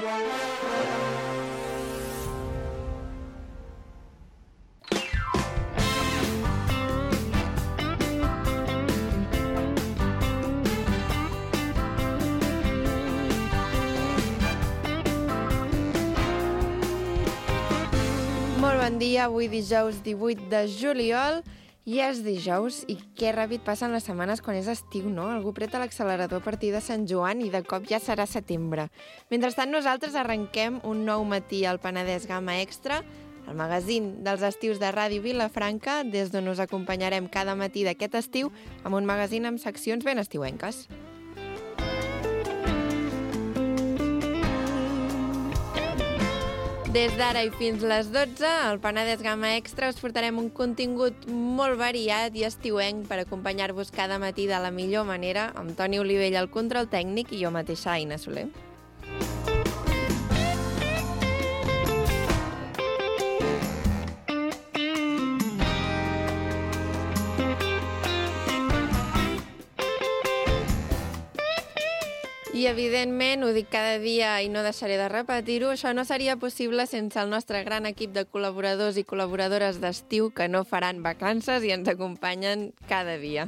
Molt bon dia, avui dijous 18 de juliol, i és dijous, i que ràpid passen les setmanes quan és estiu, no? Algú preta l'accelerador a partir de Sant Joan i de cop ja serà setembre. Mentrestant, nosaltres arrenquem un nou matí al Penedès Gamma Extra, el magazín dels estius de Ràdio Vilafranca, des d'on us acompanyarem cada matí d'aquest estiu amb un magazín amb seccions ben estiuenques. Des d'ara i fins les 12, al Penedès Gamma Extra us portarem un contingut molt variat i estiuenc per acompanyar-vos cada matí de la millor manera, amb Toni Olivella al control tècnic i jo mateixa, Aina Soler. I, evidentment, ho dic cada dia i no deixaré de repetir-ho, això no seria possible sense el nostre gran equip de col·laboradors i col·laboradores d'estiu que no faran vacances i ens acompanyen cada dia.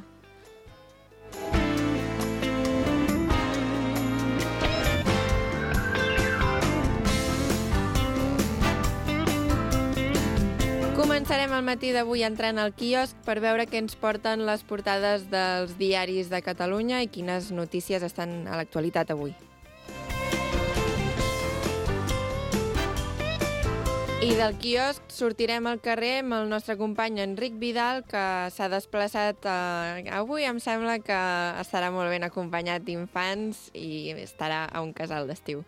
Començarem el matí d'avui entrant al quiosc per veure què ens porten les portades dels diaris de Catalunya i quines notícies estan a l'actualitat avui. I del quiosc sortirem al carrer amb el nostre company Enric Vidal, que s'ha desplaçat avui. Em sembla que estarà molt ben acompanyat d'infants i estarà a un casal d'estiu.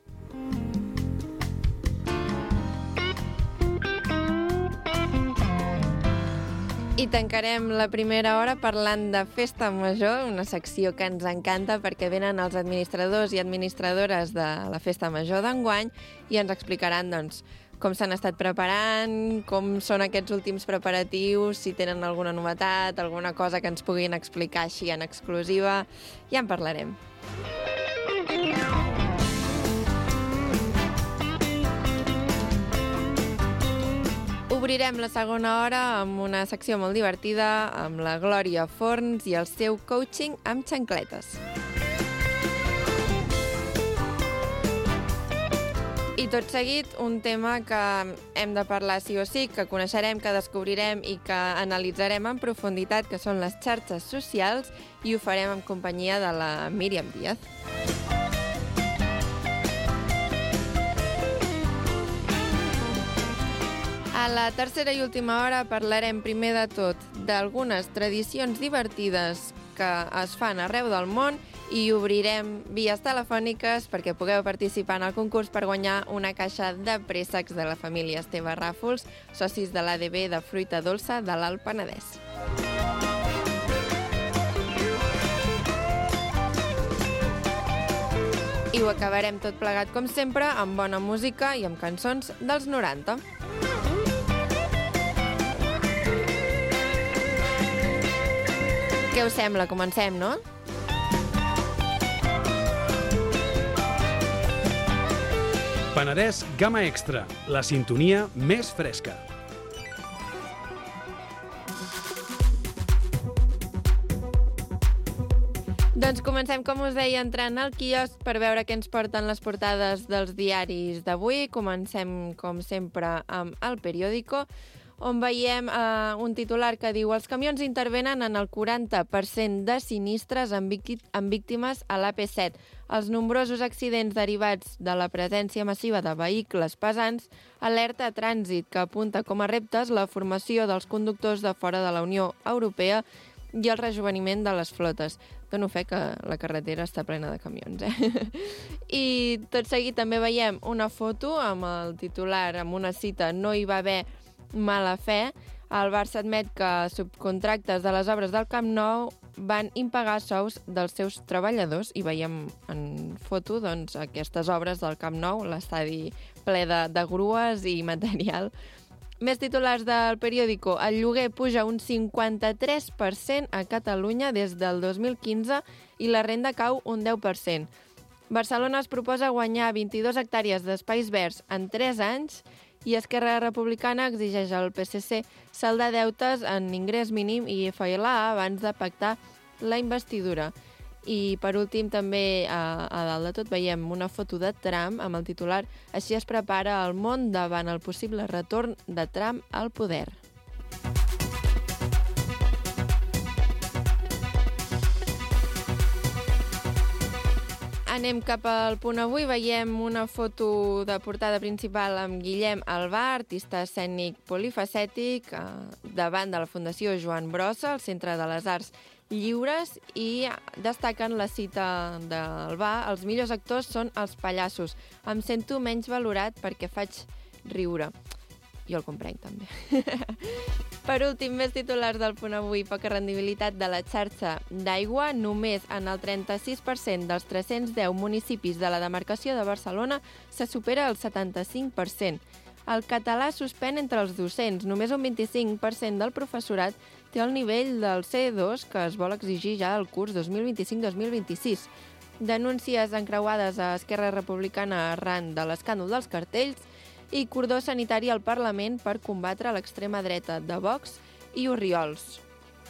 I tancarem la primera hora parlant de Festa Major, una secció que ens encanta perquè venen els administradors i administradores de la Festa Major d'enguany i ens explicaran com s'han estat preparant, com són aquests últims preparatius, si tenen alguna novetat, alguna cosa que ens puguin explicar així en exclusiva. Ja en parlarem. Obrirem la segona hora amb una secció molt divertida amb la Glòria Forns i el seu coaching amb xancletes. I tot seguit, un tema que hem de parlar sí o sí, que coneixerem, que descobrirem i que analitzarem en profunditat, que són les xarxes socials, i ho farem en companyia de la Míriam Díaz. A la tercera i última hora parlarem primer de tot d'algunes tradicions divertides que es fan arreu del món i obrirem vies telefòniques perquè pugueu participar en el concurs per guanyar una caixa de préssecs de la família Esteve Ràfols, socis de l'ADB de fruita dolça de l'Alt Penedès. I ho acabarem tot plegat, com sempre, amb bona música i amb cançons dels 90. Què us sembla? Comencem, no? Penedès Gamma Extra, la sintonia més fresca. Doncs comencem, com us deia, entrant al quiosc per veure què ens porten les portades dels diaris d'avui. Comencem, com sempre, amb El Periódico, on veiem un titular que diu els camions intervenen en el 40% de sinistres amb víctimes a l'AP7. Els nombrosos accidents derivats de la presència massiva de vehicles pesants alerta a Trànsit, que apunta com a reptes la formació dels conductors de fora de la Unió Europea i el rejoveniment de les flotes. Dono fe que la carretera està plena de camions, I tot seguit també veiem una foto amb el titular, amb una cita, no hi va haver mala fe. El Barça admet que subcontractes de les obres del Camp Nou van impagar sous dels seus treballadors i veiem en foto aquestes obres del Camp Nou, l'estadi ple de grues i material. Més titulars del Periódico. El lloguer puja un 53% a Catalunya des del 2015 i la renda cau un 10%. Barcelona es proposa guanyar 22 hectàrees d'espais verds en 3 anys i Esquerra Republicana exigeix al PSC saldar deutes en ingrés mínim i FLA abans de pactar la investidura. I, per últim, també a dalt de tot veiem una foto de Trump amb el titular «Així es prepara el món davant el possible retorn de Trump al poder». Anem cap al punt avui. Veiem una foto de portada principal amb Guillem Albà, artista escènic polifacètic, davant de la Fundació Joan Brossa, al Centre de les Arts Lliures, i destaquen la cita d'Albà: els millors actors són els pallassos. Em sento menys valorat perquè faig riure. Jo el comprenc, també. Per últim, més titulars del punt avui. Poca rendibilitat de la xarxa d'aigua. Només en el 36% dels 310 municipis de la demarcació de Barcelona se supera el 75%. El català suspèn entre els docents. Només un 25% del professorat té el nivell del C2 que es vol exigir ja al curs 2025-2026. Denúncies encreuades a Esquerra Republicana arran de l'escàndol dels cartells i cordó sanitari al Parlament per combatre l'extrema dreta de Vox i Orriols.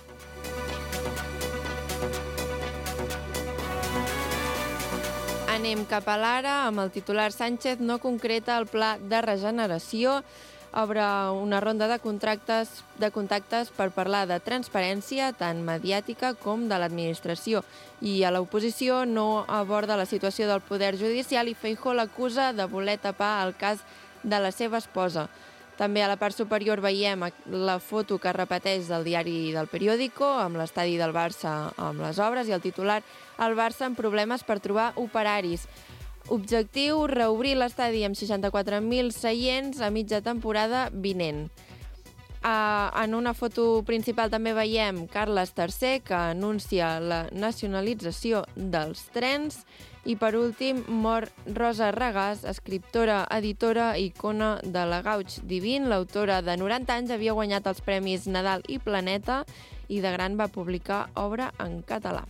Anem cap a l'Ara amb el titular: Sánchez no concreta el pla de regeneració. Obre una ronda de contactes per parlar de transparència, tant mediàtica com de l'administració. I a l'oposició no aborda la situació del poder judicial i Feijóo l'acusa de voler tapar el cas de la seva esposa. També a la part superior veiem la foto que repeteix del diari del Periódico, amb l'estadi del Barça amb les obres, i el titular: el Barça amb problemes per trobar operaris. Objectiu: reobrir l'estadi amb 64.000 seients a mitja temporada vinent. En una foto principal també veiem Carles III, que anuncia la nacionalització dels trens. I, per últim, mor Rosa Regàs, escriptora, editora i icona de la Gauch Divine. L'autora, de 90 anys, havia guanyat els premis Nadal i Planeta i de gran va publicar obra en català.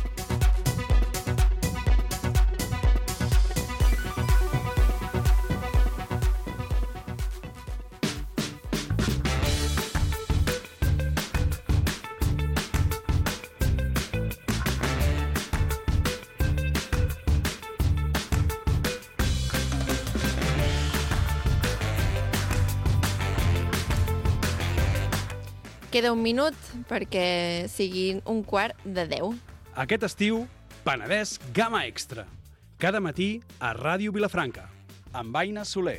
Queda un minut perquè siguin 9:15. Aquest estiu, Penedès Gamma Extra. Cada matí a Ràdio Vilafranca, amb Aina Soler.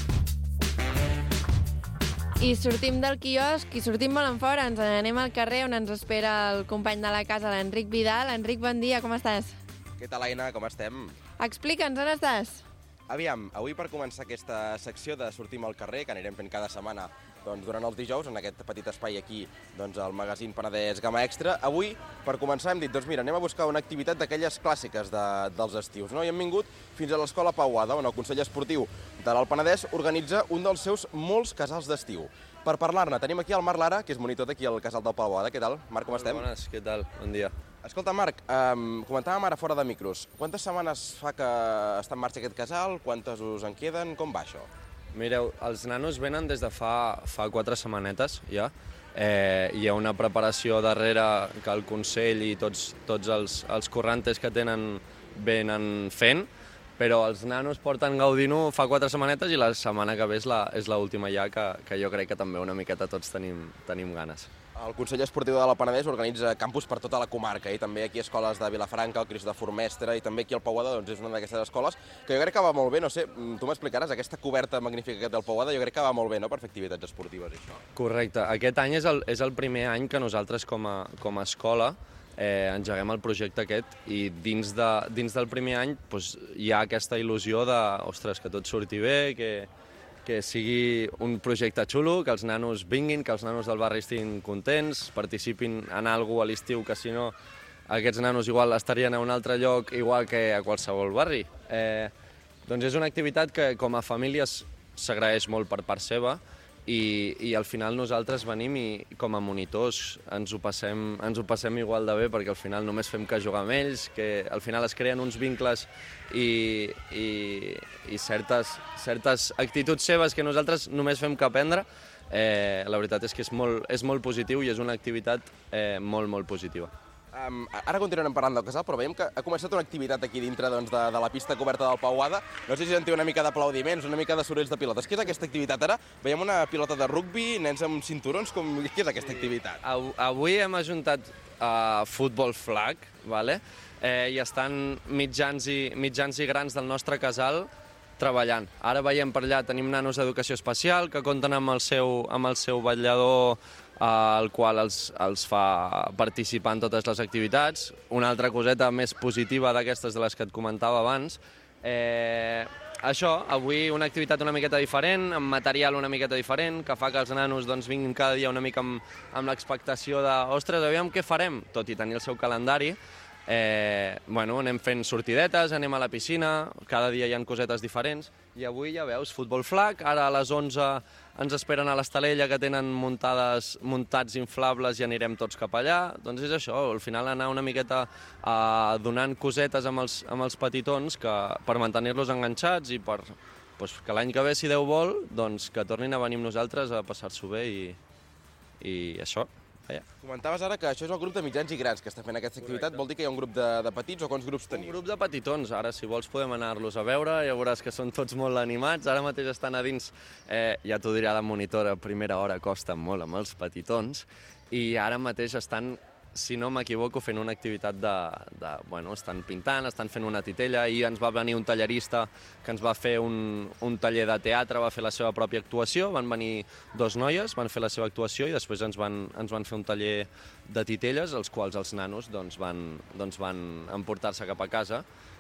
I sortim del quiosc i sortim molt en fora. Ens anem al carrer on ens espera el company de la casa, l'Enric Vidal. Enric, bon dia, com estàs? Què tal, Aina? Com estem? Explica'ns, on estàs? Aviam, avui per començar aquesta secció de Sortim al carrer, que anirem fent cada setmana durant els dijous, en aquest petit espai aquí, al magazín Penedès Gamma Extra. Avui, per començar, hem dit, mira, anem a buscar una activitat d'aquelles clàssiques dels estius, no? I hem vingut fins a l'Escola Pauada, on el Consell Esportiu de l'Alt Penedès organitza un dels seus molts casals d'estiu. Per parlar-ne, tenim aquí el Marc Lara, que és monitor d'aquí al casal del Pauada. Què tal? Marc, com estem? Bones, què tal? Bon dia. Escolta, Marc, comentàvem ara fora de micros. Quantes setmanes fa que està en marxa aquest casal? Quantes us en queden? Com va això? Mireu, els nanos venen des de fa 4 setmanetes, ja. Hi ha una preparació darrere que el Consell i tots els currantes que tenen venen fent, però els nanos porten gaudint-ho fa 4 setmanetes i la setmana que ve és l'última ja, que jo crec que també una miqueta tots tenim ganes. El Consell Esportiu de la Penedès organitza campus per tota la comarca i també aquí escoles de Vilafranca, el Cristo de Formestre i també aquí el Pauada és una d'aquestes escoles que jo crec que va molt bé, no sé, tu m'explicaràs, aquesta coberta magnífica que té el Pauada jo crec que va molt bé, no?, per fer activitats esportives i això. Correcte, aquest any és el primer any que nosaltres com a escola engeguem el projecte aquest i dins del primer any hi ha aquesta il·lusió de, ostres, que tot surti bé, que sigui un projecte xulo, que els nanos vinguin, que els nanos del barri estiguin contents, participin en alguna cosa a l'estiu, que si no aquests nanos igual estarien a un altre lloc igual que a qualsevol barri. Doncs és una activitat que com a famílies s'agraeix molt per part seva i al final nosaltres venim i com a monitors ens ho passem igual de bé, perquè al final només fem que jugar amb ells, que al final es creen uns vincles i certes actituds seves que nosaltres només fem que aprendre. La veritat és que és molt positiu i és una activitat molt positiva. Ara continuarem parlant del casal, però veiem que ha començat una activitat aquí dintre de la pista coberta del Pau Boada. No sé si sentiu una mica d'aplaudiments, una mica de sorolls de pilotes. Què és aquesta activitat ara? Veiem una pilota de rugbi, nens amb cinturons, què és aquesta activitat? Avui hem ajuntat futbol flag, vale? I estan mitjans i grans del nostre casal treballant. Ara veiem per allà, tenim nanos d'educació especial que compten amb el seu vetllador, el qual els fa participar en totes les activitats. Una altra coseta més positiva d'aquestes de les que et comentava abans. Això, avui una activitat una miqueta diferent, amb material una miqueta diferent, que fa que els nanos vinguin cada dia una mica amb l'expectació de ostres, aviam què farem, tot i tenir el seu calendari. Anem fent sortidetes, anem a la piscina, cada dia hi ha cosetes diferents, i avui ja veus, futbol flag, ara a les 11 ens esperen a l'Estalella que tenen muntats inflables i anirem tots cap allà. Doncs és això, al final anar una miqueta donant cosetes amb els petitons per mantenir-los enganxats i per que l'any que ve, si Déu vol, doncs que tornin a venir amb nosaltres a passar-s'ho bé i això. Comentaves ara que això és el grup de mitjans i grans que està fent aquesta activitat. Vol dir que hi ha un grup de petits o quants grups teniu? Un grup de petitons. Ara, si vols, podem anar-los a veure. Ja veuràs que són tots molt animats. Ara mateix estan a dins, ja t'ho dirà la monitora, a primera hora costa molt amb els petitons. I ara mateix estan, si no m'equivoco, fent una activitat estan pintant, estan fent una titella, i ens va venir un tallerista que ens va fer un taller de teatre, va fer la seva pròpia actuació, van venir 2 noies, van fer la seva actuació i després ens van fer un taller de titelles, els quals els nanos van emportar-se cap a casa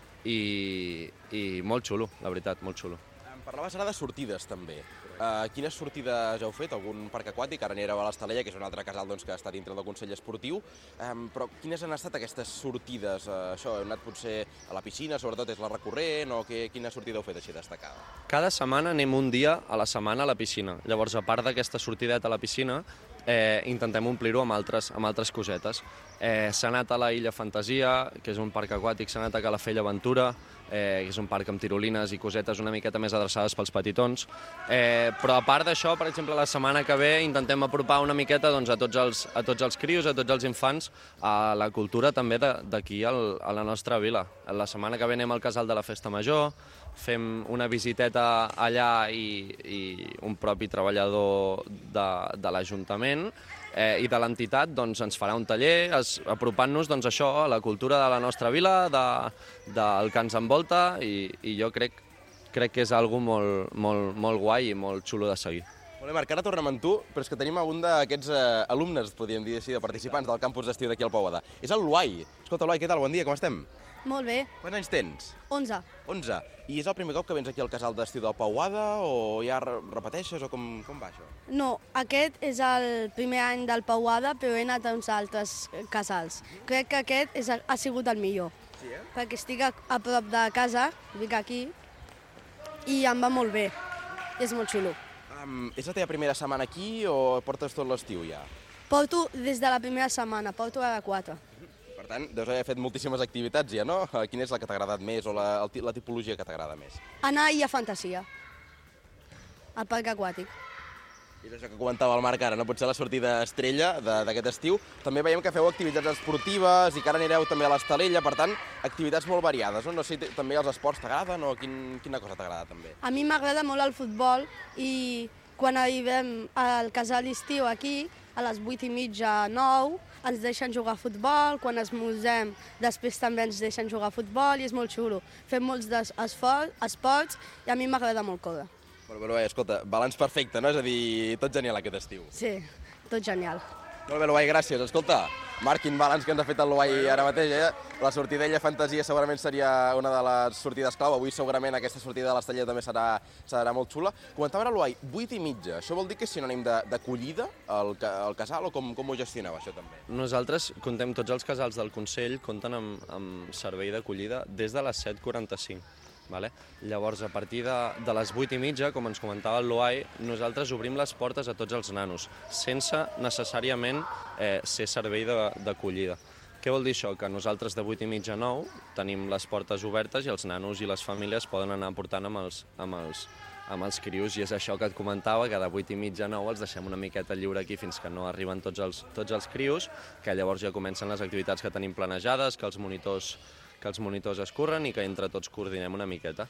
i molt xulo, la veritat, molt xulo. Parlaves ara de sortides, també. Quines sortides heu fet? Algun parc aquàtic? Ara anireu a l'Estalella, que és un altre casal que està dintre del Consell Esportiu. Però quines han estat aquestes sortides? Heu anat potser a la piscina, sobretot és la recurrent, o quina sortida heu fet així destacada? Cada setmana anem un dia a la setmana a la piscina. Llavors, a part d'aquesta sortideta a la piscina, intentem omplir-ho amb altres cosetes. S'ha anat a la Illa Fantasia, que és un parc aquàtic, s'ha anat a Calafell Aventura, que és un parc amb tirolines i cosetes una miqueta més adreçades pels petitons. Però a part d'això, per exemple, la setmana que ve intentem apropar una miqueta a tots els crios, a tots els infants, a la cultura també d'aquí a la nostra vila. La setmana que ve anem al Casal de la Festa Major, fem una visiteta allà i un propi treballador de l'Ajuntament i de l'entitat ens farà un taller apropant-nos a la cultura de la nostra vila, del que ens envolta, i jo crec que és algo molt guai i molt xulo de seguir. Molt bé, Marc, ara tornem amb tu, però és que tenim un d'aquests alumnes, podríem dir així, de participants del campus d'estiu d'aquí al Pau Boada. És el Luai. Escolta, Luai, què tal? Bon dia, com estem? Molt bé. Quants anys tens? 11. 11. I és el primer cop que vens aquí al casal d'estiu del Pau Boada o ja repeteixes o com va això? No, aquest és el primer any del Pau Boada, però he anat a uns altres casals. Crec que aquest ha sigut el millor. Sí, perquè estic a prop de casa, vinc aquí, i em va molt bé. És molt xulo. És la teva primera setmana aquí o portes tot l'estiu ja? Porto des de la primera setmana, porto ara 4. Per tant, deus haver fet moltíssimes activitats ja, no? Quina és la que t'ha agradat més o la tipologia que t'agrada més? Anar a Illa Fantasia, al parc aquàtic. És això que comentava el Marc ara, no? Potser la sortida estrella d'aquest estiu. També veiem que feu activitats esportives i que ara anireu també a l'Estalella, per tant, activitats molt variades, no? No sé si també els esports t'agraden o quina cosa t'agrada també? A mi m'agrada molt el futbol i quan arribem al casal d'estiu aquí, a les 8:30, 9, ens deixen jugar a futbol, quan esmorzem després també ens deixen jugar a futbol i és molt xulo. Fem molts esports i a mi m'agrada molt córrer. Però bé, escolta, balanç perfecte, no? És a dir, tot genial aquest estiu. Sí, tot genial. Molt bé, Luai, gràcies. Escolta, Marc, quin balanç que ens ha fet el Luai ara mateix, La sortidella Fantasia segurament seria una de les sortides clau. Avui segurament aquesta sortida de l'Estalella també serà molt xula. Comentava ara, Luai, 8:30. Això vol dir que és sinònim d'acollida al casal o com ho gestioneu, això també? Nosaltres tots els casals del Consell compten amb servei d'acollida des de les 7:45. Vale? Llavors, a partir de les 8:30, com ens comentava el Luai, nosaltres obrim les portes a tots els nanos, sense necessàriament ser servei d'acollida. Què vol dir això? Que nosaltres de 8:30 a 9 tenim les portes obertes i els nanos i les famílies poden anar portant amb els crios, i és això que et comentava, que de 8:30 a 9 els deixem una miqueta lliure aquí fins que no arriben tots els crios, que llavors ja comencen les activitats que tenim planejades, que els monitors es curren i que entre tots coordinem una miqueta.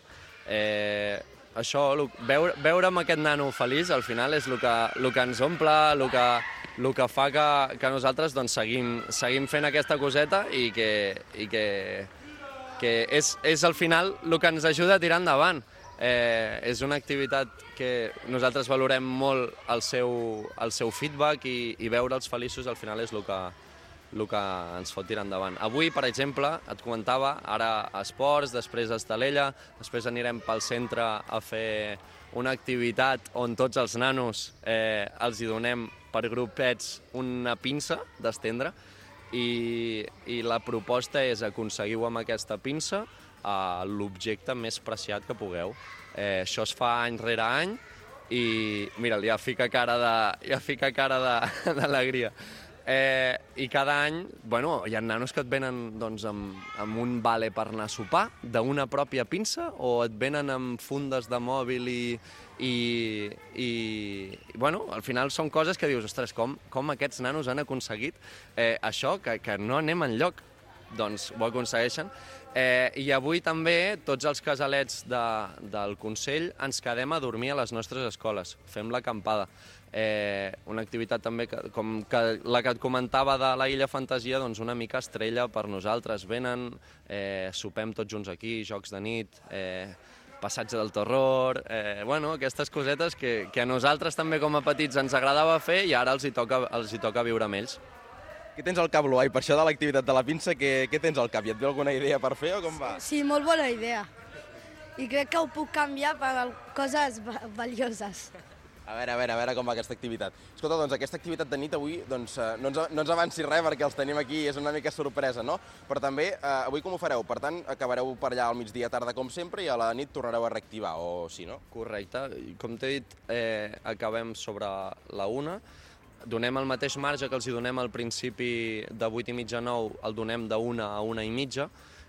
Això, veure amb aquest nano feliç, al final és el que ens omple, el que fa que nosaltres doncs, seguim fent aquesta coseta i que és al final el que ens ajuda a tirar endavant. És una activitat que nosaltres valorem molt el seu feedback i veure'ls feliços al final és el que ens fot tirar endavant. Avui, per exemple, et comentava, ara esports, després a Estalella, després anirem pel centre a fer una activitat on tots els nanos els hi donem per grupets una pinça d'estendre i la proposta és aconseguiu amb aquesta pinça l'objecte més preciat que pugueu. Això es fa any rere any i, mira'l, ja fica cara d'alegria. I cada any, hi ha nanos que et venen doncs, amb un vale per anar a sopar d'una pròpia pinça o et venen amb fundes de mòbil i al final són coses que dius, ostres, com aquests nanos han aconseguit això, que no anem enlloc. Doncs ho aconsegueixen. I avui també tots els casalets del Consell ens quedem a dormir a les nostres escoles. Fem l'acampada. Una activitat també com la que et comentava de la Illa Fantasia, doncs una mica estrella per nosaltres. Venen, sopem tots junts aquí, jocs de nit, passatge del terror, aquestes cosetes que a nosaltres també com a petits ens agradava fer i ara els hi toca viure amb ells. Què tens al cap, Luai? Per això de l'activitat de la pinça, què tens al cap? I et ve alguna idea per fer o com va? Sí, molt bona idea. I crec que ho puc canviar per coses valioses. A veure com va aquesta activitat. Escolta, doncs aquesta activitat de nit avui no ens avanci res perquè els tenim aquí, és una mica sorpresa, no? Però també, avui com ho fareu? Per tant, acabareu per allà al migdia tarda com sempre i a la nit tornareu a reactivar, o sí, no? Correcte. Com t'he dit, acabem sobre la 1. Donem el mateix marge que els hi donem al principi de 8:30 a 9, el donem de 1 a 1:30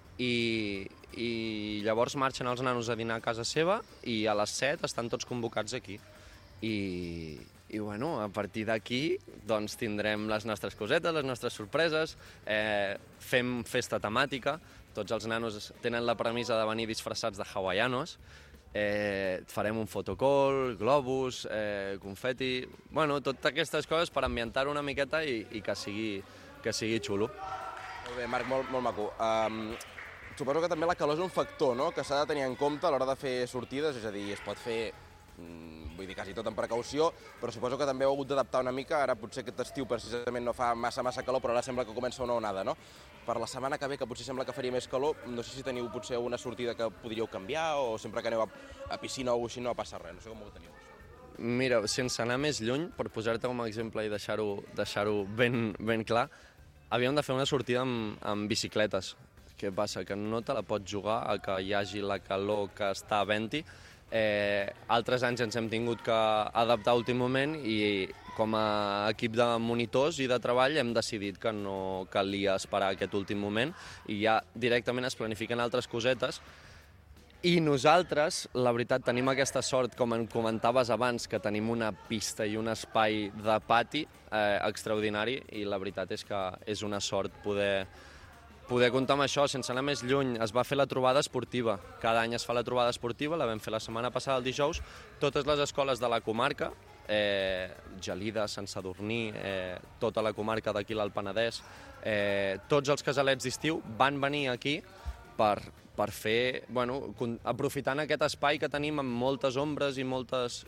i llavors marxen els nanos a dinar a casa seva i a les 7 estan tots convocats aquí. I a partir d'aquí doncs, tindrem les nostres cosetes, les nostres sorpreses, fem festa temàtica, tots els nanos tenen la premissa de venir disfressats de hawaianos, farem un fotocall, globus, confeti... totes aquestes coses per ambientar-ho una miqueta i que sigui xulo. Molt bé, Marc, molt maco. Suposo que també la calor és un factor, no?, que s'ha de tenir en compte a l'hora de fer sortides, és a dir, es pot fer, vull dir, quasi tot amb precaució, però suposo que també heu hagut d'adaptar una mica, ara potser aquest estiu precisament no fa massa calor, però ara sembla que comença una onada, no? Per la setmana que ve, que potser sembla que faria més calor, no sé si teniu potser una sortida que podríeu canviar o sempre que aneu a piscina o així no passa res, no sé com ho teniu. Mira, sense anar més lluny, per posar-te com a exemple i deixar-ho ben clar, havíem de fer una sortida amb bicicletes. Què passa? Que no te la pots jugar a que hi hagi la calor que està havent-hi. Altres anys ens hem tingut que adaptar a últim moment i com a equip de monitors i de treball hem decidit que no calia esperar aquest últim moment i ja directament es planifiquen altres cosetes. I nosaltres, la veritat, tenim aquesta sort, com em comentaves abans, que tenim una pista i un espai de pati extraordinari i la veritat és que és una sort poder comptar amb això, sense anar més lluny. Es va fer la trobada esportiva. Cada any es fa la trobada esportiva, la vam fer la setmana passada, el dijous. Totes les escoles de la comarca, Gelida, Sant Sadurní, tota la comarca d'aquí l'Alt Penedès, tots els casalets d'estiu van venir aquí per fer, aprofitant aquest espai que tenim amb moltes ombres i moltes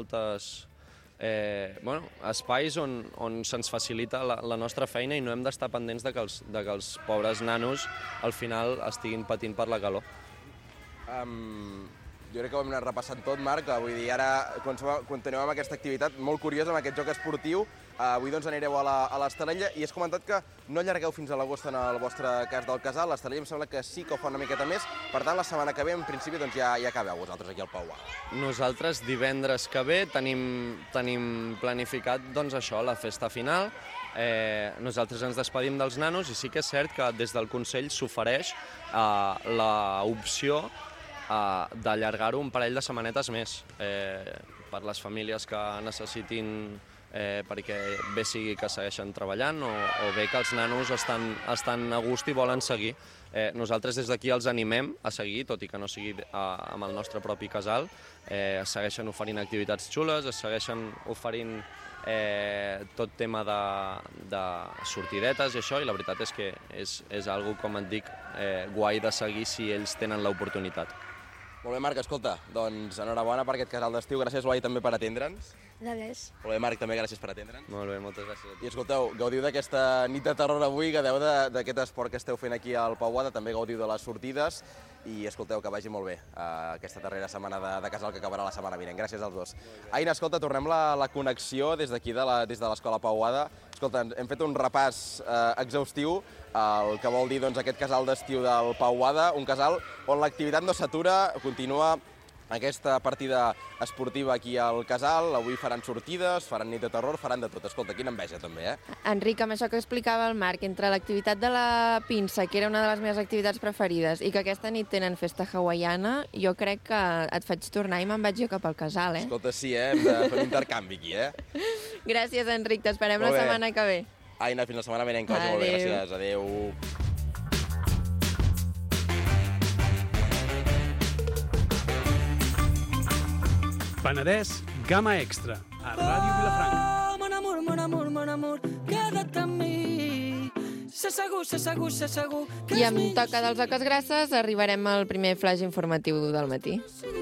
espais on se'ns facilita la nostra feina i no hem d'estar pendents de que els pobres nanos al final estiguin patint per la calor. Jo crec que ho hem anat repassant tot, Marc, vull dir, ara continuem amb aquesta activitat molt curiosa, amb aquest joc esportiu, Avui doncs anireu a l'Estalella i has comentat que no allargueu fins a l'agost en el vostre cas del casal. L'Estalella em sembla que sí que ho fa una miqueta més. Per tant, la setmana que ve, en principi, doncs ja acabeu vosaltres aquí al Pauada. Nosaltres divendres que ve tenim planificat doncs això, la festa final. Nosaltres ens despedim dels nanos i sí que és cert que des del Consell s'ofereix l'opció d'allargar-ho un parell de setmanetes més per les famílies que necessitin, perquè bé sigui que segueixen treballant o bé que els nanos estan a gust i volen seguir. Nosaltres des d'aquí els animem a seguir, tot i que no sigui amb el nostre propi casal. Es segueixen oferint activitats xules, es segueixen oferint tot tema de sortidetes i això, i la veritat és que és algo, com et dic, guai de seguir si ells tenen l'oportunitat. Molt bé, Marc, escolta, doncs enhorabona per aquest casal d'estiu. Gràcies, Blai, també per atendre'ns. De res. Molt bé, Marc, també gràcies per atendre'ns. Molt bé, moltes gràcies a tu. I escolteu, gaudiu d'aquesta nit de terror avui, gaudiu d'aquest esport que esteu fent aquí al Pauada, també gaudiu de les sortides i escolteu, que vagi molt bé aquesta darrera setmana de casal que acabarà la setmana vinent. Gràcies als dos. Aina, escolta, tornem la connexió des d'aquí, des de l'Escola Pauada. Escolta, hem fet un repàs exhaustiu, el que vol dir doncs, aquest casal d'estiu del Pauada, un casal on l'activitat no s'atura, continua aquesta partida esportiva aquí al casal. Avui faran sortides, faran nit de terror, faran de tot. Escolta, quina enveja també, Enric, amb això que explicava el Marc, entre l'activitat de la pinça, que era una de les meves activitats preferides, i que aquesta nit tenen festa hawaiana, jo crec que et faig tornar i me'n vaig jo cap al casal, Escolta, sí, hem de fer un intercanvi aquí, Gràcies, Enric, t'esperem la setmana que ve. Aina, fins la setmana vinent, que vagi molt bé. Gràcies, adéu. Penedès Gamma Extra, a Ràdio Vilafranca. Oh, mon amor, queda't amb mi. Sé segur. I amb Toca dels Oques Grasses arribarem al primer flash informatiu del matí.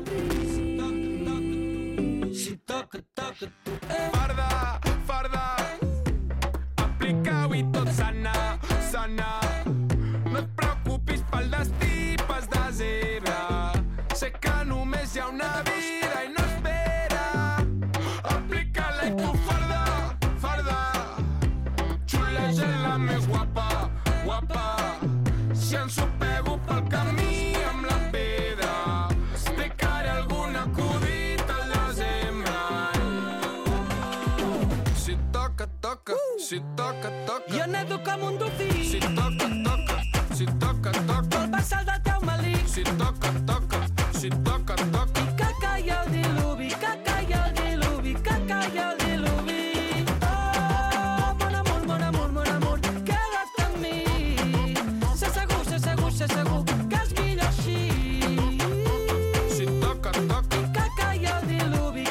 Si toca, tu. Farda, aplica-ho i tot sana. No et preocupis pel destí, pas de zebra. Sé que només hi ha una vida i no espera. Aplica-la i tu farda. Xuleja la més guapa. Si ensopego pel camí amb la pedra, explicaré algun acudit al desembre. Si toca. Jo nedo com un dofí. Si toca. Vol passar del teu malic. Si toca. I que caigui el diluvi. Oh, mon amor, queda't amb mi. Sé segur, que és millor així. Si toca. I que caigui el diluvi.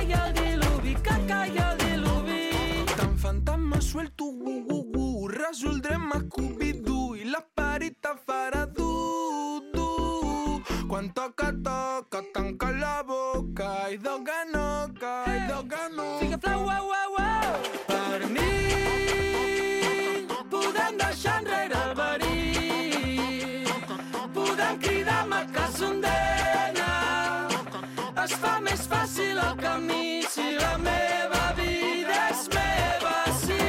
Tan fantasma suelto, resoldrem a Scooby-Doo i l'esperit te farà dur. Quan toca, tanca la boca i doga no. Fica flau, uau. Per mi podem deixar enrere el verí. Podem cridar Macassondena. Es fa més fàcil el camí si la meva vida és meva, sí.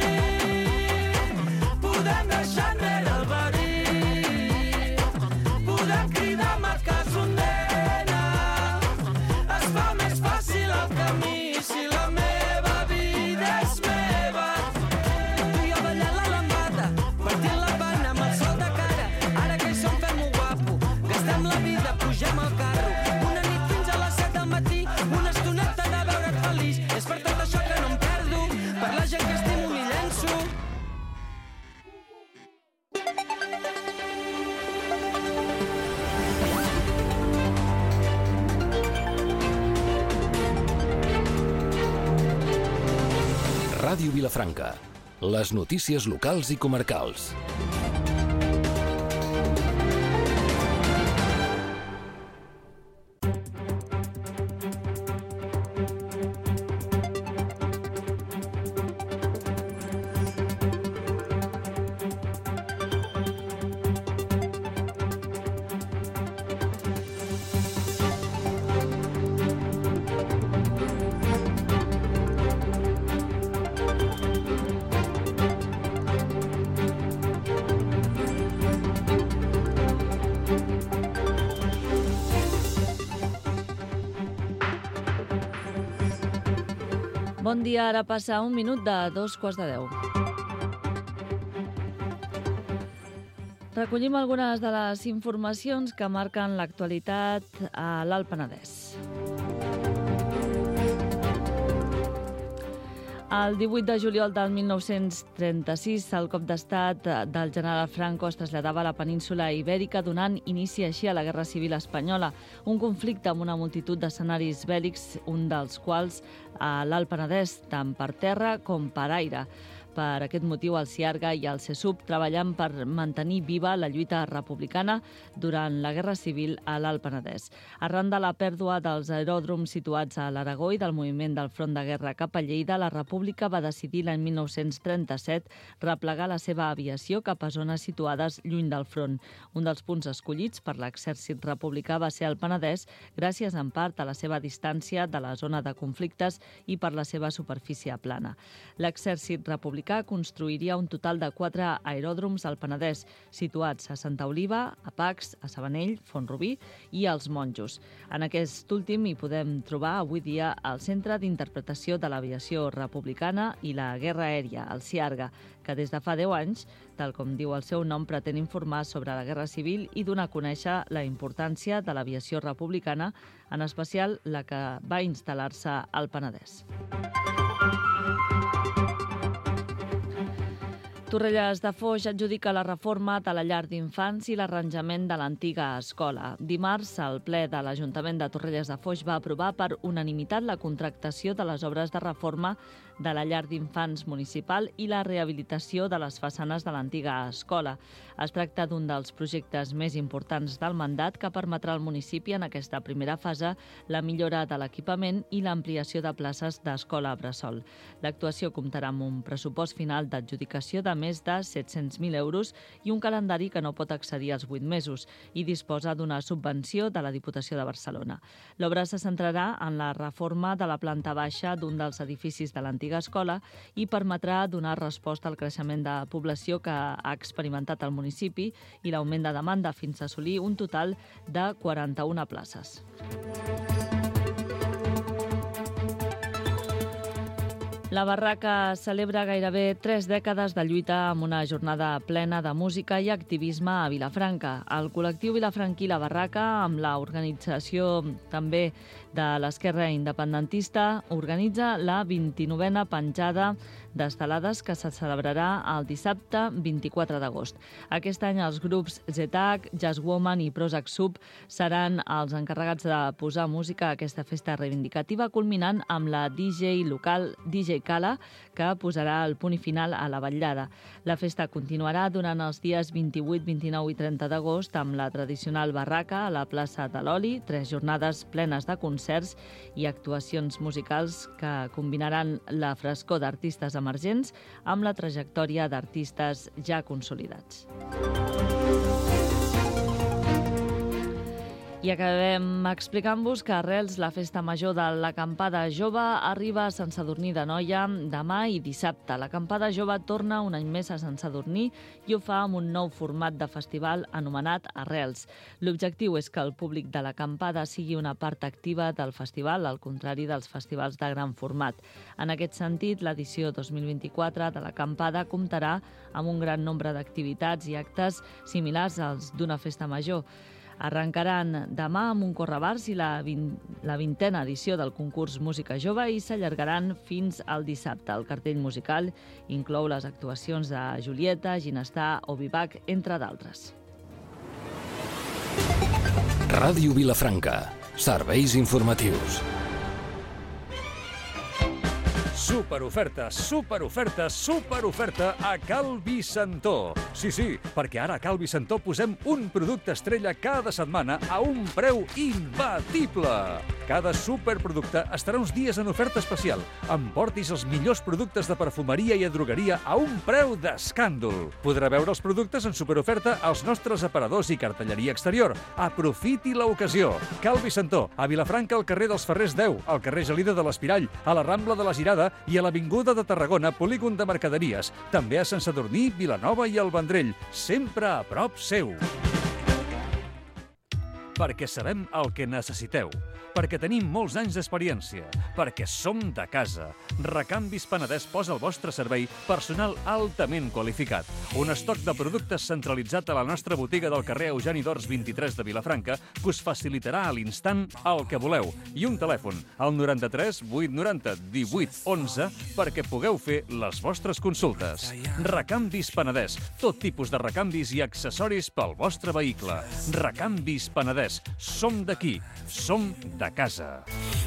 Podem deixar enrere el verí. Podem cridar Macassondena. Es fa més fàcil el camí si la meva vida és meva. Tu i jo ballant la lambada, partint la pana amb el sol de cara. Ara que hi som fem-ho guapo, gastem la vida, pugem al carro. Una nit fins a les 7 del matí, una estoneta de veure't feliç. És per tot això que no em perdo, per la gent que estimo m'hi llenço. Ràdio Vilafranca. Les notícies locals i comarcals. Bon dia, ara passa un minut de 2:15. Recollim algunes de les informacions que marquen l'actualitat a l'Alt Penedès. El 18 de juliol del 1936, el cop d'estat del general Franco es traslladava a la península Ibèrica, donant inici així a la Guerra Civil Espanyola, un conflicte amb una multitud d'escenaris bèl·lics, un dels quals a l'Alt Penedès, tant per terra com per aire. Per aquest motiu, el CIARGA i el CSUB treballen per mantenir viva la lluita republicana durant la Guerra Civil a l'Alt Penedès. Arran de la pèrdua dels aeròdroms situats a l'Aragó i del moviment del front de guerra cap a Lleida, la República va decidir l'any 1937 replegar la seva aviació cap a zones situades lluny del front. Un dels punts escollits per l'exèrcit republicà va ser el Penedès, gràcies en part a la seva distància de la zona de conflictes i per la seva superfície plana. L'exèrcit republicà construiria un total de 4 aeròdroms al Penedès, situats a Santa Oliva, a Pacs, a Sabanell, Font-rubí i als Monjos. En aquest últim hi podem trobar avui dia el Centre d'Interpretació de l'Aviació Republicana i la Guerra Aèria, el CIARGA, que des de fa 10 anys, tal com diu el seu nom, pretén informar sobre la Guerra Civil i donar a conèixer la importància de l'aviació republicana, en especial la que va instal·lar-se al Penedès. Torrelles de Foix adjudica la reforma de la llar d'infants i l'arranjament de l'antiga escola. Dimarts, el ple de l'Ajuntament de Torrelles de Foix va aprovar per unanimitat la contractació de les obres de reforma de la llar d'infants municipal i la rehabilitació de les façanes de l'antiga escola. Es tracta d'un dels projectes més importants del mandat que permetrà al municipi en aquesta primera fase la millora de l'equipament i l'ampliació de places d'escola bressol. L'actuació comptarà amb un pressupost final d'adjudicació de més de 700.000 euros i un calendari que no pot accedir als 8 mesos i disposa d'una subvenció de la Diputació de Barcelona. L'obra se centrarà en la reforma de la planta baixa d'un dels edificis de l'antiga escola i permetrà donar resposta al creixement de població que ha experimentat el municipi i l'augment de demanda fins a assolir un total de 41 places. La Barraca celebra gairebé 3 dècades de lluita amb una jornada plena de música i activisme a Vilafranca. El col·lectiu vilafranquí La Barraca, amb l'organització també de l'Esquerra Independentista, organitza la 29a penjada d'estelades que se celebrarà el dissabte 24 d'agost. Aquest any els grups Zetac, Jazz Woman i Prozac Sub seran els encarregats de posar música a aquesta festa reivindicativa, culminant amb la DJ local DJ Cala, que posarà el punt final a la vetllada. La festa continuarà durant els dies 28, 29 i 30 d'agost amb la tradicional barraca a la plaça de l'Oli, 3 jornades plenes de concerts i actuacions musicals que combinaran la frescor d'artistes emergents amb la trajectòria d'artistes ja consolidats. I acabem explicant-vos que arrels la festa major de l'Acampada Jove arriba a Sant Sadurní d'Anoia demà i dissabte. L'Acampada Jove torna un any més a Sant Sadurní i ho fa amb un nou format de festival anomenat Arrels. L'objectiu és que el públic de l'Acampada sigui una part activa del festival, al contrari dels festivals de gran format. En aquest sentit, l'edició 2024 de l'Acampada comptarà amb un gran nombre d'activitats i actes similars als d'una festa major. Arrencaran demà amb un correbars i la 20a edició del concurs Música Jove i s'allargaran fins al dissabte. El cartell musical inclou les actuacions de Julieta, Ginestar o Vivac, entre d'altres. Ràdio Vilafranca. Serveis informatius. Superoferta, superoferta, superoferta a Cal Vicentó. Sí, perquè ara a Cal Vicentó posem un producte estrella cada setmana a un preu imbatible. Cada superproducte estarà uns dies en oferta especial. Emportis els millors productes de perfumeria i drogueria a un preu d'escàndol. Podrà veure els productes en superoferta als nostres aparadors i cartelleria exterior. Aprofiti l'ocasió. Cal Vicentó, a Vilafranca, al carrer dels Ferrers 10, al carrer Gelida de l'Espirall, a la Rambla de la Girada i a l'Avinguda de Tarragona, polígon de mercaderies. També a Sant Sadurní, Vilanova i el Vendrell, sempre a prop seu. perquè sabem el que necessiteu, perquè tenim molts anys d'experiència, perquè som de casa. Recanvis Penedès posa al vostre servei personal altament qualificat. Un estoc de productes centralitzat a la nostra botiga del carrer Eugeni d'Ors 23 de Vilafranca que us facilitarà a l'instant el que voleu. I un telèfon, al 93 890 18 11, perquè pugueu fer les vostres consultes. Recanvis Penedès, tot tipus de recanvis i accessoris pel vostre vehicle. Recanvis Penedès, som d'aquí, som de casa.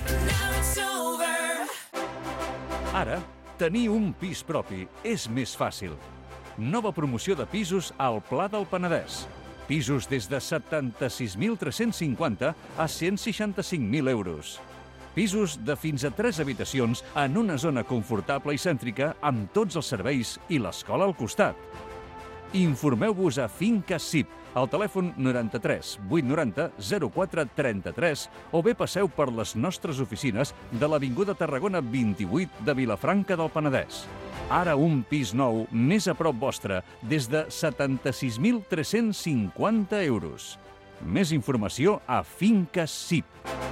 Ara, tenir un pis propi és més fàcil. Nova promoció de pisos al Pla del Penedès. Pisos des de 76.350 a 165.000 euros. Pisos de fins a 3 habitacions en una zona confortable i cèntrica amb tots els serveis i l'escola al costat. Informeu-vos a Finca SIP, al telèfon 93 890 04 33 o bé passeu per les nostres oficines de l'Avinguda Tarragona 28 de Vilafranca del Penedès. Ara un pis nou més a prop vostre des de 76.350 euros. Més informació a Finca SIP.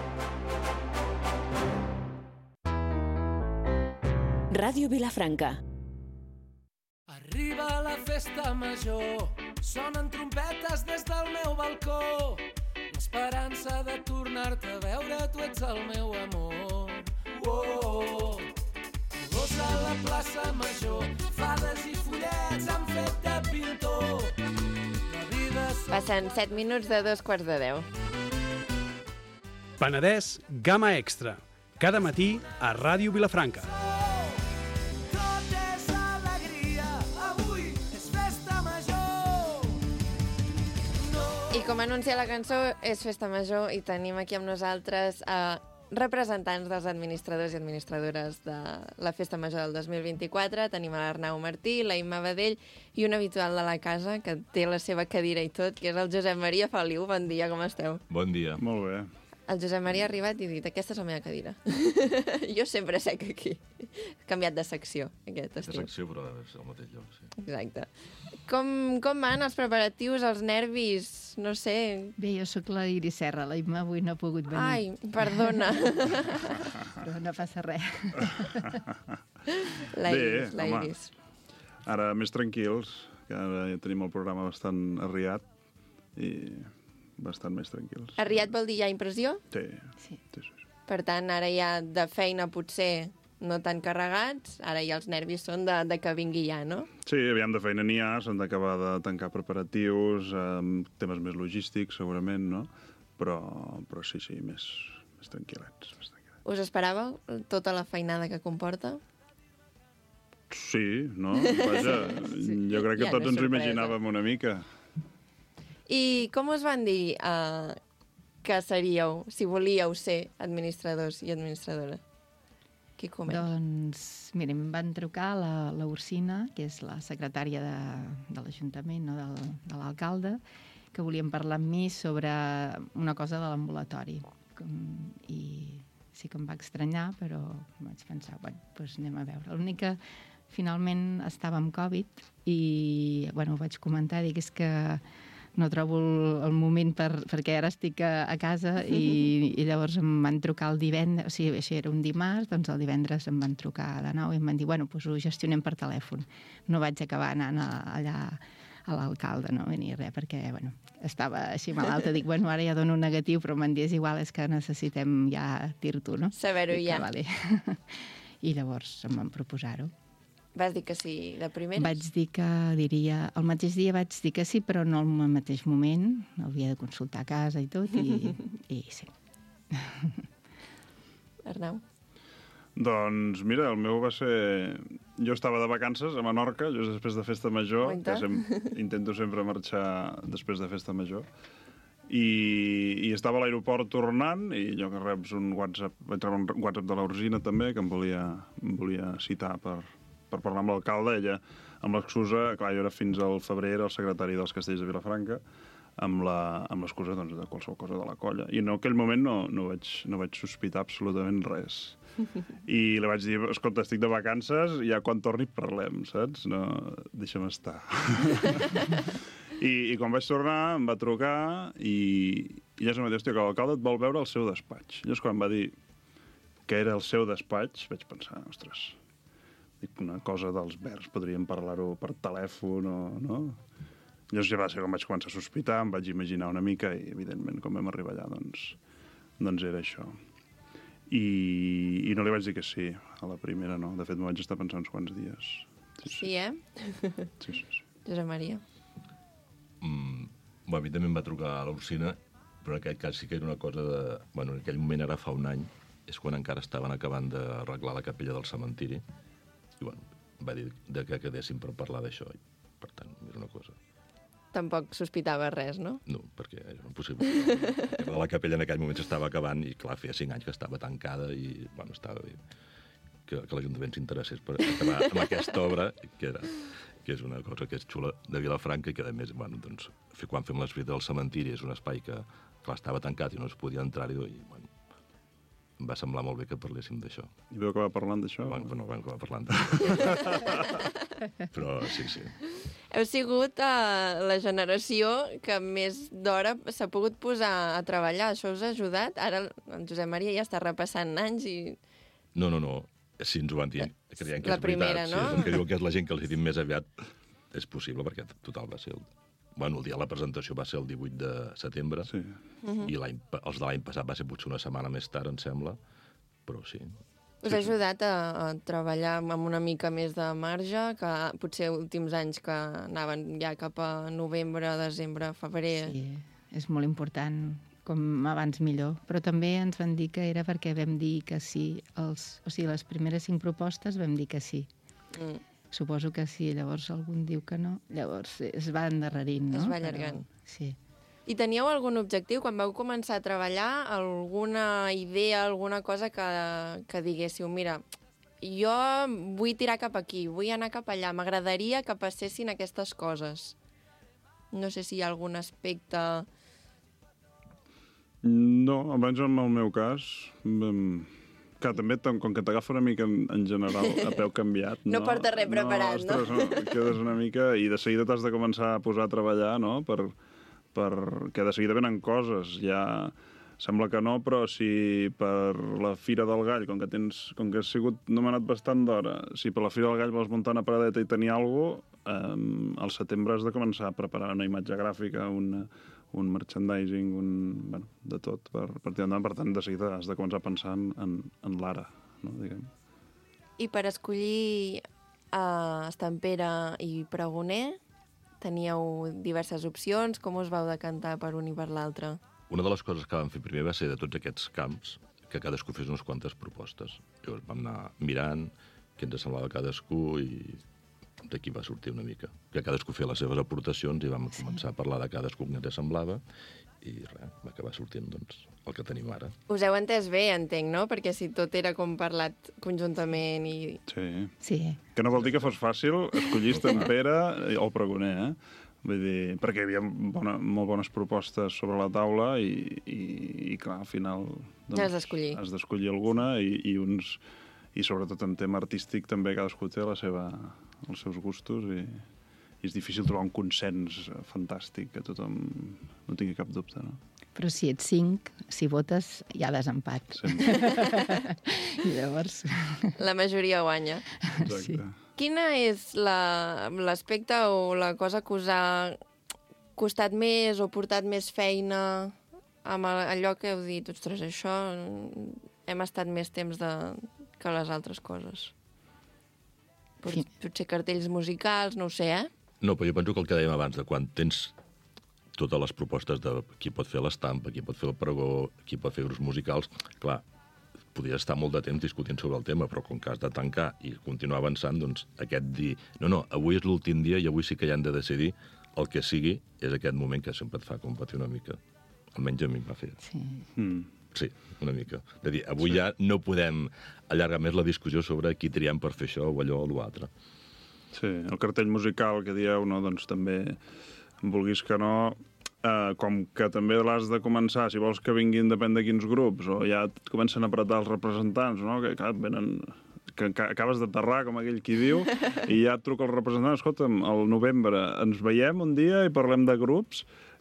Ràdio Vilafranca. Arriba la festa major, sonen trompetes des del meu balcó. L'esperança de tornar-te a veure, tu ets el meu amor. Oh, colors a la plaça major, fades i follets han fet de pintor. La vida... Passen 7 minuts de 2:15. Penedès Gamma Extra. Cada matí a Ràdio Vilafranca. I com anuncia la cançó, és festa major i tenim aquí amb nosaltres representants dels administradors i administradores de la festa major del 2024. Tenim l'Arnau Martí, la Imma Badell i un habitual de la casa, que té la seva cadira i tot, que és el Josep Maria Feliu. Bon dia, com esteu? Bon dia. Molt bé. El Josep Maria ha arribat i ha dit, aquesta és la meva cadira. Jo sempre sec aquí. He canviat de secció aquest estiu. De secció, però és al mateix lloc, sí. Exacte. Com van els preparatius, els nervis, no sé... Bé, jo sóc la Iris Serra, la Imma avui no ha pogut venir. Ai, perdona. Però no passa res. La Iris. Ara més tranquils, que ara ja tenim el programa bastant arriat i bastant més tranquils. Arriat vol dir ja impressió? Sí. Per tant, ara ja de feina potser no tan carregats, ara ja els nervis són de que vingui ja, no? Sí, aviam, de feina n'hi ha, s'han d'acabar de tancar preparatius, temes més logístics, segurament, no? Però sí, més tranquil·lets. Us esperàveu tota la feinada que comporta? Sí, no? Vaja, jo crec que tots ens ho imaginàvem una mica. I com us van dir que seríeu, si volíeu ser administradors i administradora? Qui comenta? Doncs, mira, em van trucar la Ursina, que és la secretària de l'Ajuntament, no, de l'alcalde, que volien parlar amb mi sobre una cosa de l'ambulatori. I sí que em va estranyar, però vaig pensar, bueno, doncs anem a veure. L'únic que finalment estava amb Covid i, bueno, ho vaig comentar, dic, és que no trobo el moment perquè ara estic a casa i llavors em van trucar el divendres, o sigui, això era un dimarts, doncs el divendres em van trucar de nou i em van dir, bueno, doncs ho gestionem per telèfon. No vaig acabar anant allà a l'alcalde, no, ni res, perquè, bueno, estava així malalta. Dic, bueno, ara ja dono un negatiu, però m'han dit, és igual, és que necessitem ja dir-t'ho, no? Saber-ho ja. Vale. I llavors em van proposar-ho. Vas dir que sí de primeres? Vaig dir que diria... El mateix dia vaig dir que sí, però no al mateix moment. Havia de consultar a casa i tot, i sí. Arnau? Doncs mira, el meu va ser... Jo estava de vacances a Menorca, just després de Festa Major, que intento sempre marxar després de Festa Major, i estava a l'aeroport tornant, i jo que reps un WhatsApp, vaig rebre un WhatsApp de l'Ursina també, que em volia citar per parlar amb l'alcalde, ella amb l'excusa, clar, jo era fins al febrer el secretari dels Castells de Vilafranca, amb l'excusa doncs, de qualsevol cosa de la colla. I en aquell moment no vaig sospitar absolutament res. I li vaig dir, escolta, estic de vacances, ja quan torni parlem, saps? No, deixa'm estar. I quan vaig tornar em va trucar i I llavors em va dir, hòstia, que l'alcalde et vol veure al seu despatx. Llavors, quan va dir que era el seu despatx, vaig pensar, ostres, dic, una cosa dels Verds, podríem parlar-ho per telèfon o... no? Llavors ja va ser quan vaig començar a sospitar, em vaig imaginar una mica i, evidentment, quan vam arribar allà, doncs era això. I no li vaig dir que sí, a la primera no. De fet, m'ho vaig estar pensant uns quants dies. Sí, eh? Sí. Josep Maria. A mi també em va trucar a l'Ursina, però en aquest cas sí que era una cosa de... Bueno, en aquell moment, ara fa un any, és quan encara estaven acabant d'arreglar la capella del cementiri, i bueno, va dir que quedéssim per parlar d'això. Per tant, era una cosa... Tampoc sospitava res, no? No, perquè era impossible. La capella en aquell moment s'estava acabant i, clar, feia 5 anys que estava tancada i, bueno, estava bé que l'Ajuntament s'interessés per acabar amb aquesta obra, que és una cosa que és xula de Vilafranca i que, a més, bueno, doncs, quan fem les visites del cementiri és un espai que, clar, estava tancat i no es podia entrar-hi i, bueno, em va semblar molt bé que parléssim d'això. I vau acabar parlant d'això? Bueno, no vam acabar parlant d'això. Però sí. Heu sigut la generació que més d'hora s'ha pogut posar a treballar. Això us ha ajudat? Ara el Josep Maria ja està repassant anys i... No. Sí, ens ho van dir. Creiem que la és primera, veritat. No? Sí, és el que diuen que és la gent que els hi dit més aviat. És possible, perquè total va ser... Bueno, el dia de la presentació va ser el 18 de setembre, sí. I els de l'any passat va ser potser una setmana més tard, em sembla, però sí. Us ha ajudat a treballar amb una mica més de marge, que potser últims anys que anaven ja cap a novembre, desembre, febrer... Sí, és molt important, com abans millor. Però també ens van dir que era perquè vam dir que sí. O sigui, les primeres 5 propostes vam dir que sí. Suposo que sí, llavors algun diu que no. Llavors es va endarrerint, no? Es va allargant. Però, sí. I teníeu algun objectiu? Quan vau començar a treballar, alguna idea, alguna cosa que diguéssiu, mira, jo vull tirar cap aquí, vull anar cap allà, m'agradaria que passessin aquestes coses. No sé si hi ha algun aspecte... No, almenys en el meu cas, que també, com que t'agafa una mica en general a peu canviat... No porta res preparat, no? Ostres, quedes una mica... I de seguida t'has de començar a posar a treballar, no?, perquè de seguida venen coses. Ja sembla que no, però si per la Fira del Gall, com que has sigut nomenat bastant d'hora, si per la Fira del Gall vols muntar una paradeta i tenir alguna cosa, al setembre has de començar a preparar una imatge gràfica, un merchandising, bueno, de tot per tirar endavant. Per tant, de seguida has de començar a pensar en l'ara, no, diguem. I per escollir Estampera i Pregoner, teníeu diverses opcions. Com us vau decantar per un i per l'altre? Una de les coses que vam fer primer va ser de tots aquests camps que cadascú fes unes quantes propostes. Llavors vam anar mirant què ens semblava cadascú i d'aquí va sortir una mica. Que cadascú feia les seves aportacions i vam començar a parlar de cadascú que ens semblava i res, va acabar sortint doncs, el que tenim ara. Us heu entès bé, entenc, no? Perquè si tot era com parlat conjuntament i... Sí. Que no vol dir que fos fàcil escollir Estampera o Pregoner, Vull dir, perquè hi havia molt bones propostes sobre la taula i clar, al final... Doncs, has d'escollir alguna i sobretot en tema artístic també cadascú té els seus gustos i és difícil trobar un consens fantàstic que tothom no tingui cap dubte, no? Però si ets 5, si votes, hi ha desempat. I llavors... La majoria guanya. Exacte. Sí. Quina és l'aspecte o la cosa que us ha costat més o portat més feina amb allò que heu dit? Ostres, això hem estat més temps que les altres coses. Potser cartells musicals, no ho sé, No, però jo penso que el que dèiem abans, de quan tens totes les propostes de qui pot fer l'estampa, qui pot fer el pregó, qui pot fer grups musicals, clar, podries estar molt de temps discutint sobre el tema, però com que has de tancar i continuar avançant, doncs aquest dir, no, avui és l'últim dia i avui sí que ja han de decidir el que sigui, és aquest moment que sempre et fa competir una mica. Almenys a mi em va fer. Sí, una mica. És a dir, avui ja no podem allargar més la discussió sobre qui triem per fer això o allò o l'altre. Sí, el cartell musical que dieu, no, doncs també, vulguis que no, com que també l'has de començar, si vols que vinguin depèn de quins grups, o ja et comencen a apretar els representants, no? Que venen, que acabes d'aterrar, com aquell qui diu, i ja et truca el representant, escolta'm, al novembre ens veiem un dia i parlem de grups,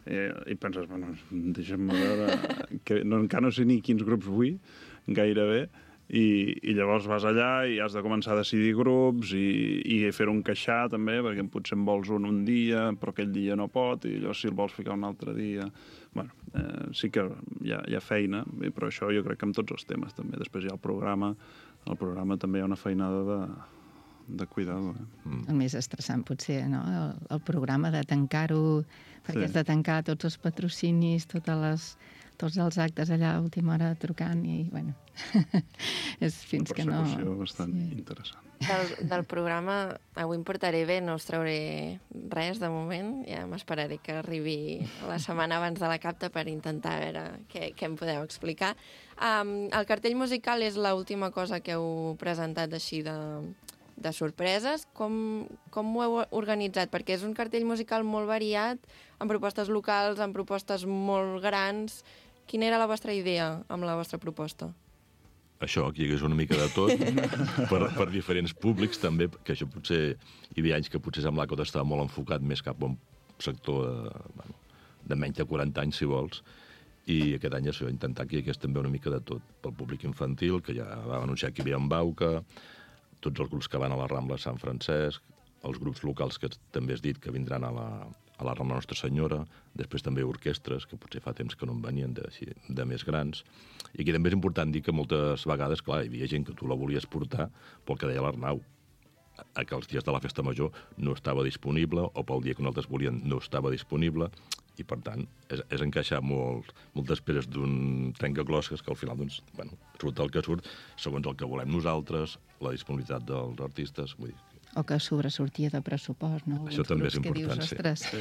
I penses, bueno, deixa'm veure... Que encara no sé ni quins grups vull, gairebé, i llavors vas allà i has de començar a decidir grups i fer un queixar també, perquè potser en vols un dia, però aquell dia no pot, i llavors si el vols ficar un altre dia... Bueno, sí que hi ha feina, però això jo crec que amb tots els temes també. Després hi ha el programa també hi ha una feinada de cuidar-ho. El més estressant potser, no? El programa de tancar-ho, perquè has de tancar tots els patrocinis, tots els actes allà a última hora trucant i, bueno, és fins que no... Una persecució bastant interessant. Del programa avui em portaré bé, no us trauré res de moment, ja m'esperaré que arribi la setmana abans de la capta per intentar veure què em podeu explicar. El cartell musical és l'última cosa que heu presentat així de sorpreses. Com ho heu organitzat? Perquè és un cartell musical molt variat, amb propostes locals, amb propostes molt grans. Quina era la vostra idea amb la vostra proposta? Això, que hi hagués una mica de tot, per diferents públics també, que això potser hi havia anys que potser semblava que tot estava molt enfocat més cap a un sector de menys de 40 anys, si vols, i aquest any això, intentar que hi hagués també una mica de tot, pel públic infantil, que ja va anunciar que hi havia en Bauca, tots els grups que van a la Rambla de Sant Francesc, els grups locals que també has dit que vindran a la Rambla Nostra Senyora, després també orquestres, que potser fa temps que no en venien de més grans. I aquí també és important dir que moltes vegades, clar, hi havia gent que tu la volies portar pel que deia l'Arnau, que els dies de la festa major no estava disponible, o pel dia que nosaltres volíem no estava disponible, i per tant és encaixar moltes peces d'un trencaclosques que al final, doncs, bueno, surt el que surt, segons el que volem nosaltres, la disponibilitat dels artistes, vull dir, o que sobresortia de pressupost, no? Això també és important, sí. Dius, ostres...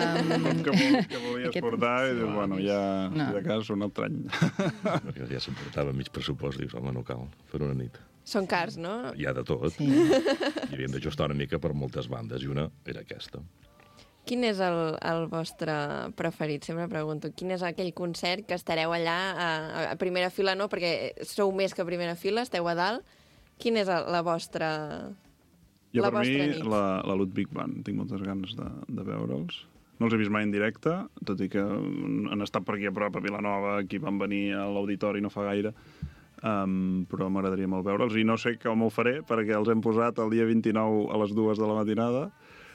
Que volies portar i dius, bueno, ja, si de cas, un altre any. Ja se'n portava mig pressupost, dius, home, no cal, per una nit. Són cars, no? Hi ha de tot. Sí. I havíem d'ajustar una mica per moltes bandes, i una era aquesta. Quin és el vostre preferit? Sempre pregunto. Quin és aquell concert que estareu allà a primera fila, no? Perquè sou més que a primera fila, esteu a dalt. Quin és la vostra... Jo, per mi, la Ludwig Band. Tinc moltes ganes de veure'ls. No els he vist mai en directe, tot i que han estat per aquí a prop, a Vilanova, aquí van venir a l'auditori no fa gaire, però m'agradaria molt veure'ls. I no sé com ho faré, perquè els hem posat el dia 29 a les 2 de la matinada,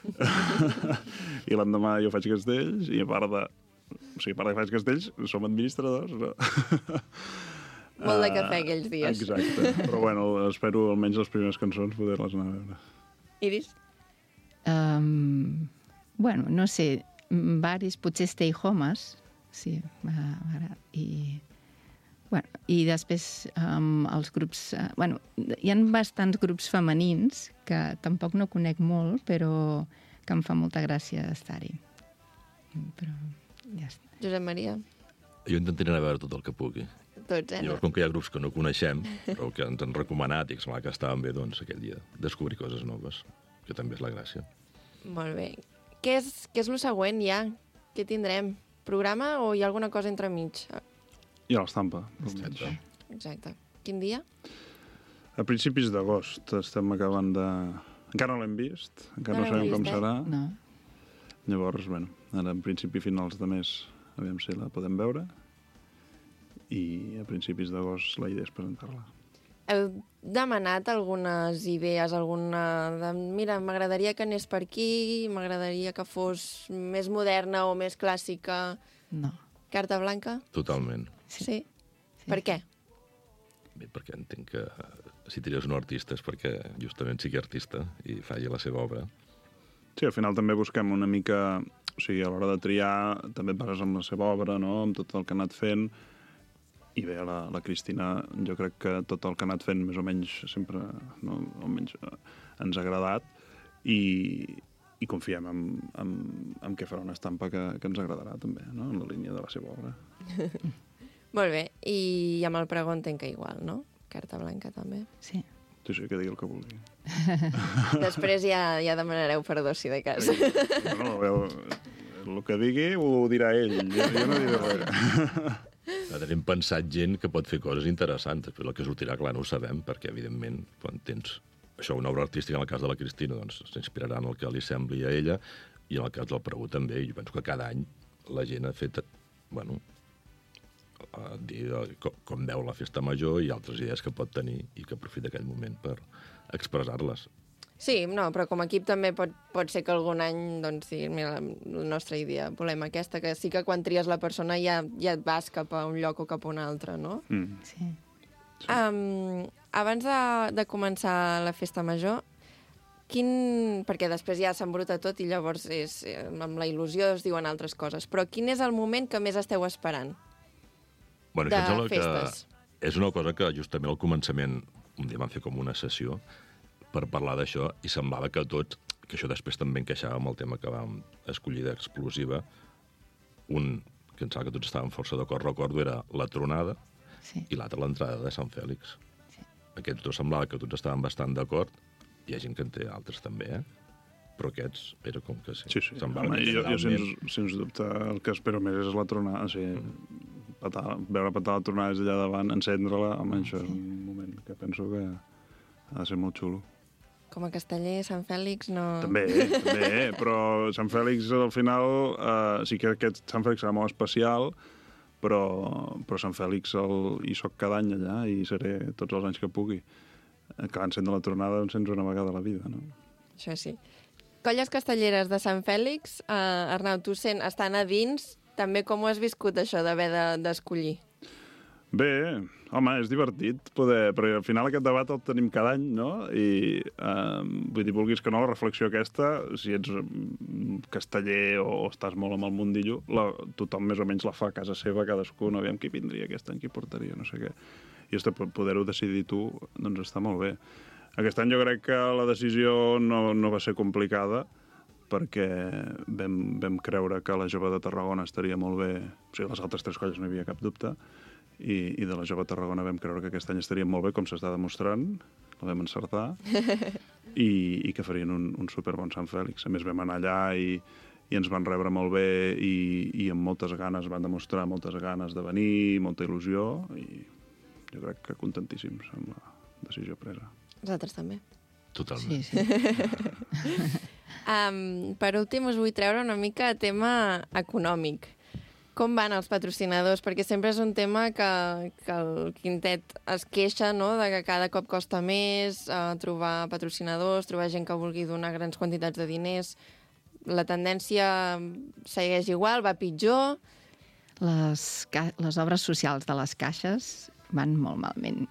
i l'endemà jo faig castells, i a part que faig castells, som administradors, no? Molt de cafè aquells dies. Exacte. Però bueno, espero almenys les primeres cançons poder-les anar a veure. Iris? Bueno, no sé, varis, potser Stay Homes, sí, i després els grups... Bueno, hi ha bastants grups femenins que tampoc no conec molt, però que em fa molta gràcia estar-hi. Però ja està. Josep Maria? Jo intentaré anar a veure tot el que pugui. Tots, Llavors, com que hi ha grups que no coneixem, però que ens han recomanat i que sembla que estaven bé, doncs aquell dia descobrir coses noves, que també és la gràcia. Molt bé. Què és el següent ja? Què tindrem? Programa o hi ha alguna cosa entremig? Hi ha l'estampa. Exacte. Quin dia? A principis d'agost estem acabant de... Encara no l'hem vist, encara no sabem com serà. No. Llavors, bueno, ara en principi finals de mes, aviam si la podem veure, i a principis d'agost la idea és presentar-la. Heu demanat algunes idees, mira, m'agradaria que anés per aquí, m'agradaria que fos més moderna o més clàssica? No. Carta blanca? Totalment. Sí? Per què? Bé, perquè entenc que si tires un artista és perquè justament sigui artista i faci la seva obra. Sí, al final també busquem una mica... O sigui, a l'hora de triar també et bases amb la seva obra, no?, amb tot el que ha anat fent. I bé, la Cristina, jo crec que tot el que ha anat fent més o menys sempre, no, almenys ens ha agradat, i confiem en que farà una estampa que ens agradarà també, no?, en la línia de la seva obra. Molt bé, i amb el pregó entenc que igual, no? Carta blanca també. Sí. Sí, que digui el que vulgui. Després ja demanareu perdó, si de cas. Bueno, el que digui ho dirà ell, jo no diré res. Hem pensat gent que pot fer coses interessants, però el que sortirà, clar, no ho sabem, perquè, evidentment, quan tens això, una obra artística, en el cas de la Cristina, doncs s'inspirarà en el que li sembli a ella, i en el cas del pregó també, i jo penso que cada any la gent ha fet, bueno, com veu la festa major i altres idees que pot tenir i que aprofita aquell moment per expressar-les. Sí, no, però com a equip també pot ser que algun any, doncs, sí, mira, la nostra idea, volem aquesta, que sí que quan tries la persona ja et vas cap a un lloc o cap a un altre, no? Sí. Abans de començar la festa major, perquè després ja s'embruta tot i llavors amb la il·lusió es diuen altres coses, però quin és el moment que més esteu esperant bueno, de això festes? Que és una cosa que justament al començament un dia vam fer com una sessió per parlar d'això i semblava que tots, que això després també encaixava amb el tema que vam escollir d'explosiva, un que em sembla que tots estàvem força d'acord, recordo, era la tronada i l'altre l'entrada de Sant Fèlix. Aquests dos semblava que tots estaven bastant d'acord. Hi ha gent que en té altres també, però aquests era com que sí. Sí. Home, jo sens dubte el que espero més és la tronada. O sigui, veure petar la tronada des d'allà davant, encendre-la, home, això és un moment que penso que ha de ser molt xulo. Com a casteller, Sant Fèlix no... També, però Sant Fèlix al final sí que aquest Sant Fèlix serà molt especial, però Sant Fèlix hi soc cada any allà i seré tots els anys que pugui. Que encendre la tronada encens una vegada a la vida, no? Això sí. Colles castelleres de Sant Fèlix, Arnau, tu estan a dins, també com ho has viscut això d'haver d'escollir? Bé, home, és divertit poder... Perquè al final aquest debat el tenim cada any, no? I vull dir, vulguis que no, la reflexió aquesta, si ets casteller o estàs molt amb el mundillo, tothom més o menys la fa a casa seva, cadascú, no aviam qui vindria aquest any, qui portaria, no sé què. I poder-ho decidir tu, doncs està molt bé. Aquest any jo crec que la decisió no va ser complicada, perquè vam creure que la Jove de Tarragona estaria molt bé, o sigui, les altres 3 colles no hi havia cap dubte, i de la Jove de Tarragona vam creure que aquest any estaria molt bé, com s'està demostrant, la vam encertar, i que farien un superbon Sant Fèlix. A més, vam anar allà i ens van rebre molt bé i amb moltes ganes, van demostrar moltes ganes de venir, molta il·lusió, i jo crec que contentíssims amb la decisió presa. Nosaltres també. Totalment. Sí. Per últim, us vull treure una mica tema econòmic. Com van els patrocinadors? Perquè sempre és un tema que el quintet es queixa, no?, de que cada cop costa més trobar patrocinadors, trobar gent que vulgui donar grans quantitats de diners. La tendència segueix igual, va pitjor? Les obres socials de les caixes van molt malament.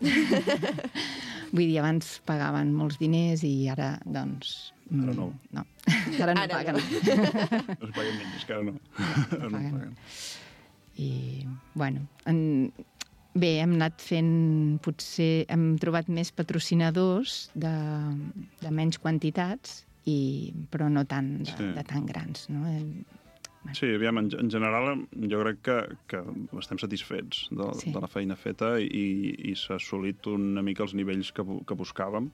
Vull dir, abans pagaven molts diners i ara, doncs... Ara no. No, ara no paguen. No es paguen menys, que ara no. No paguen. I, bueno, bé, hem anat fent... Potser hem trobat més patrocinadors de menys quantitats, però no tant de tan grans, no? Sí, aviam, en general jo crec que estem satisfets de la feina feta i s'ha assolit una mica els nivells que buscàvem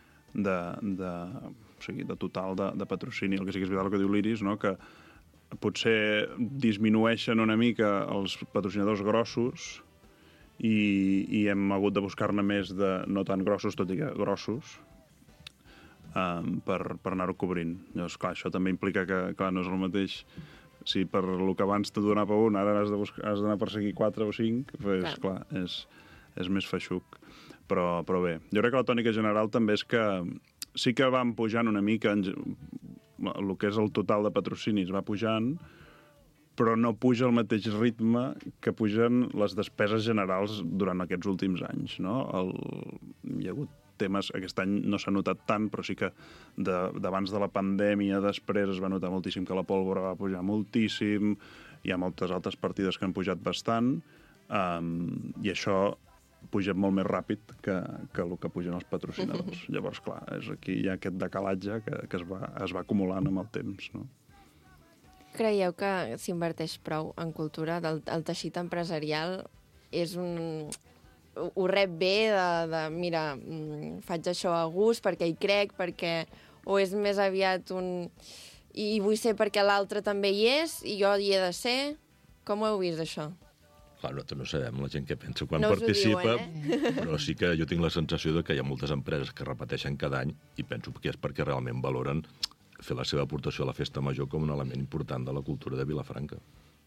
de total de patrocini. El que sí que és veritat el que diu l'Iris, no?, que potser disminueixen una mica els patrocinadors grossos i hem hagut de buscar-ne més de no tan grossos, tot i que grossos, per anar-ho cobrint. Llavors, clar, això també implica que, clar, no és el mateix. Si per el que abans t'ho donava per un, ara has d'anar a perseguir 4 o 5, doncs, clar, és més feixuc. Però bé, jo crec que la tònica general també és que sí que van pujant una mica, el que és el total de patrocinis va pujant, però no puja al mateix ritme que pugen les despeses generals durant aquests últims anys, no? Hi ha hagut temes, aquest any no s'ha notat tant, però sí que d'abans de la pandèmia, després es va notar moltíssim que la pólvora va pujar moltíssim, hi ha moltes altres partides que han pujat bastant, i això puja molt més ràpid que el que pugen els patrocinadors. Llavors, clar, aquí hi ha aquest decalatge que es va acumulant amb el temps, no? Creieu que s'inverteix prou en cultura? El teixit empresarial és ho rep bé de mira, faig això a gust perquè hi crec, o és més aviat i vull ser perquè l'altre també hi és i jo hi he de ser? Com ho heu vist, això? Clar, nosaltres no sabem la gent que pensa quan participa, però sí que jo tinc la sensació de que hi ha moltes empreses que repeteixen cada any i penso que és perquè realment valoren fer la seva aportació a la festa major com un element important de la cultura de Vilafranca.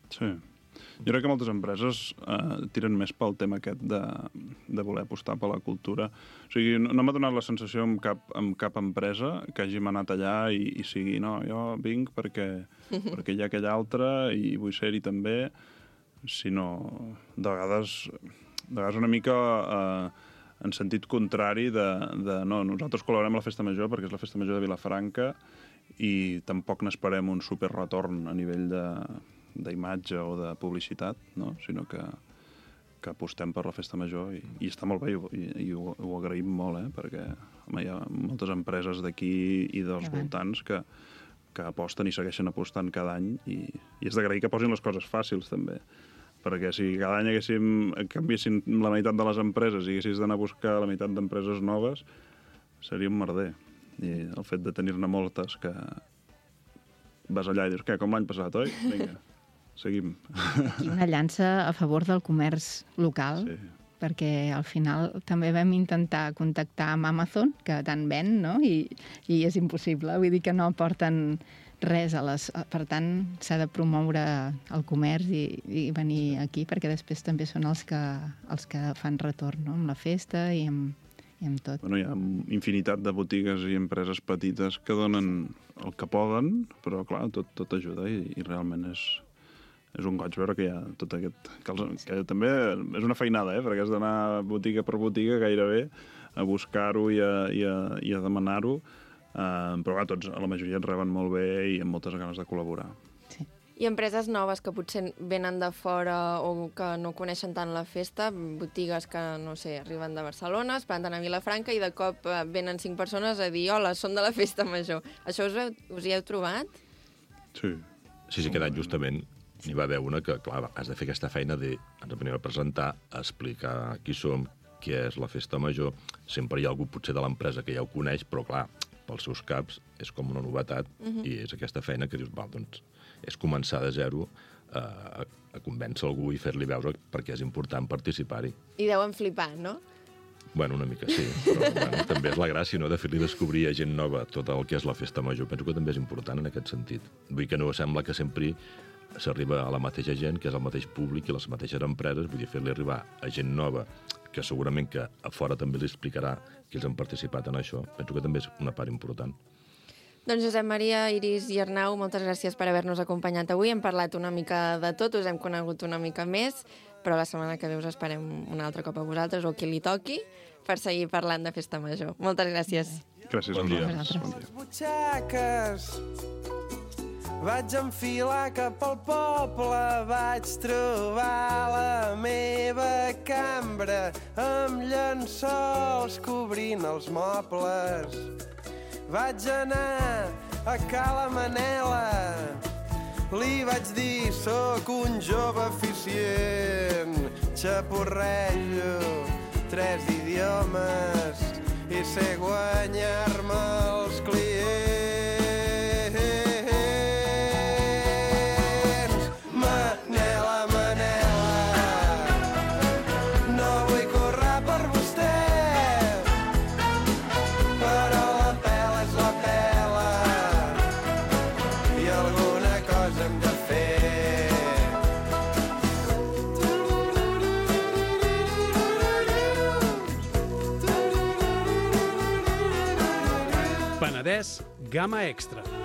Sí. Jo crec que moltes empreses tiren més pel tema aquest de voler apostar per la cultura. O sigui, no m'ha donat la sensació amb cap empresa que hàgim anat allà i sigui, no, jo vinc perquè hi ha aquell altre i vull ser-hi també, sinó de vegades una mica en sentit contrari de no, nosaltres col·laborem a la Festa Major perquè és la Festa Major de Vilafranca i tampoc n'esperem un superretorn a nivell d'imatge o de publicitat, no? Sinó que apostem per la Festa Major i està molt bé i ho agraïm molt, perquè home, hi ha moltes empreses d'aquí i dels voltants que aposten i segueixen apostant cada any i és d'agrair que posin les coses fàcils també, perquè si cada any canviessin la meitat de les empreses i haguessis d'anar a buscar la meitat d'empreses noves seria un merder. I el fet de tenir-ne moltes que vas allà i dius, com l'any passat, oi? Vinga, seguim. Aquí una llança a favor del comerç local, perquè al final també vam intentar contactar amb Amazon, que tant ven, no? I és impossible, vull dir que no aporten res a les... Per tant, s'ha de promoure el comerç i venir aquí, perquè després també són els que fan retorn, no? Amb la festa i amb tot. Bueno, hi ha infinitat de botigues i empreses petites que donen el que poden, però clar, tot ajuda i realment és un goig veure que hi ha tot aquest... Que també és una feinada, perquè has d'anar botiga per botiga gairebé a buscar-ho i a demanar-ho, però clar, tots, la majoria ens reben molt bé i amb moltes ganes de col·laborar. I empreses noves que potser venen de fora o que no coneixen tant la festa, botigues que, no sé, arriben de Barcelona, es planten a Vilafranca i de cop venen 5 persones a dir hola, som de la Festa Major. Això us hi heu trobat? Sí. Sí, aquest any justament n'hi va haver una que, clar, has de fer aquesta feina de ens venim a presentar, a explicar qui som, què és la Festa Major. Sempre hi ha algú potser de l'empresa que ja ho coneix, però clar, pels seus caps és com una novetat i és aquesta feina que dius, val, doncs és començar de zero a convèncer algú i fer-li veure perquè és important participar-hi. I deuen flipar, no? Bueno, una mica sí, però bueno, també és la gràcia, no?, de fer-li descobrir a gent nova tot el que és la Festa Major. Penso que també és important en aquest sentit. Vull que no sembla que sempre s'arriba a la mateixa gent, que és el mateix públic i les mateixes empreses, vull dir, fer-li arribar a gent nova que segurament que a fora també li explicarà que ells han participat en això. Penso que també és una part important. Doncs Josep Maria, Iris i Arnau, moltes gràcies per haver-nos acompanyat avui. Hem parlat una mica de tot, us hem conegut una mica més, però la setmana que ve us esperem un altre cop a vosaltres o qui li toqui per seguir parlant de Festa Major. Moltes gràcies. Gràcies. Bon dia. Butxaques. Vaig enfilar cap al poble, vaig trobar la meva cambra amb llençols cobrint els mobles. Vaig anar a Cala Manela, li vaig dir soc un jove eficient, xapurrejo 3 idiomes i sé guanyar-me els clients. Manela, Manela, no vull córrer per vostè, però la pela és la pela i alguna cosa hem de fer. Penedès Gamma Extra.